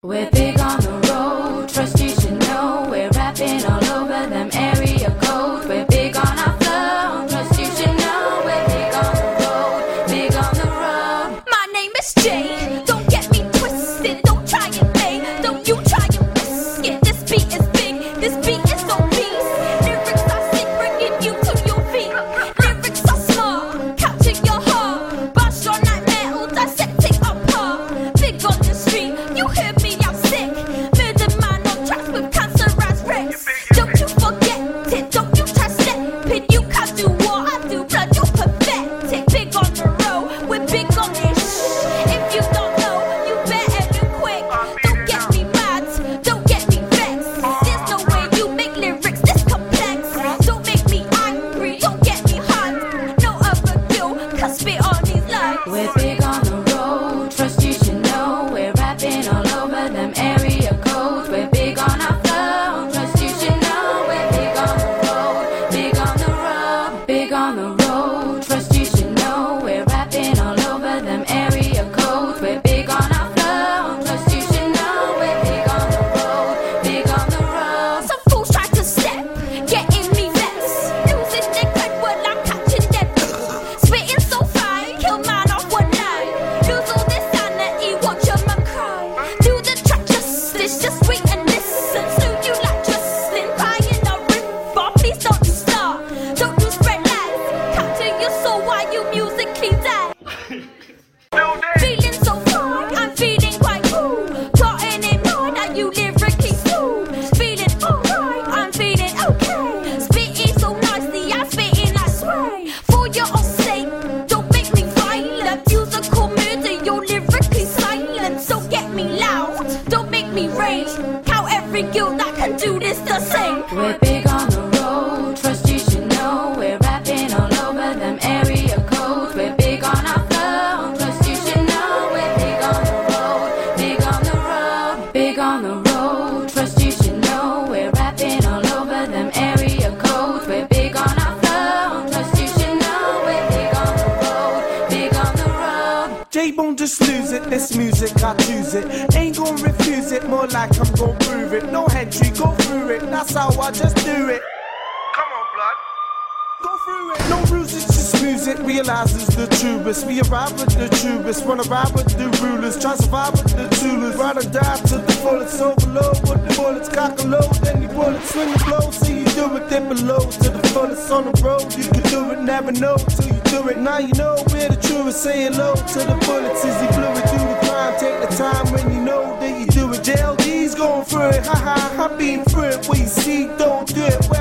We're big on the road, trust you should know. We're rapping all over them area codes. We're big on our flow, trust you should know. We're big on the road, big on the road. My name is Jay, don't get me twisted. Don't try and play, don't you try and risk it. This beat is big, this beat is so beast. Lyrics are sick, bringing you to your feet. Lyrics are smart, capture your heart. Bash on like metal, dissecting apart. Big on the street, you hear me, I'm sick. Murder man on tracks with cancer as Rex. Don't you forget it, don't you try stepping. You can't do what I do, blood, you're pathetic. Big on the road, we're big on this. If you don't know, you better be quick. Don't get me mad, don't get me vexed. There's no way you make lyrics this complex. Don't make me angry, don't get me hot. No other girl can spit on these lines. We're big on the road, trust you should know. We're rapping all over them area codes. We're big on our flow, trust you should know. We're big on the road, big on the road, big on the road, trust you should know. We're rapping all over them area codes. We're big on our flow, trust you should know. We're big on the road, big on the road. Some fools try to step, getting me vexed. Losing their cred while I'm catching them. Spitting so fine, kill man off one line. Lose all this sanity, watch your man cry. Do the track justice, just wait and listen. Soon you like Justin, buying a riff off. Please don't you start, don't you spread lies. Capture your soul while you musically die. Feeling so fine, I'm feeling quite cool. Plotting in mind that you lyrically fool. Feeling alright, I'm feeling okay. Spitting so nicely, I'm spitting, I swear. For your own sake, don't make me violent. Musical murder, you're lyrically silent. So get me loud, don't make me rage. Count every guild that can do this the same. We're big on the road, trust you should know. We're rapping all over them area codes. We're big on our flow, trust you should know. We're big on the road, big on the road, big on the road, trust you should know. We're rapping all over them area codes. We're big on our flow, trust you should know. We're big on the road, big on the road. J-Bone just lose it, this music I choose it. Ain't gon' refuse it, more like I'm gon' prove it. No entry, go through it, that's how I just do it. Come on, blood. Go through it. No rules, it's just music, realizes the truest. We arrive with the truest, run around with the rulers. Try survive with the Zulus, ride or die to the fullest. Overload with the bullets, cock a load, then you bullets. Swing the blow, see you do it, dip below to the fullest on the road. You can do it, never know till you do it. Now you know we're the truest, say hello to the bullets. Is he fluid, do the crime, take the time when you know that you do it. JLD's going through it, ha ha, I'm being through it. What you see, don't do it.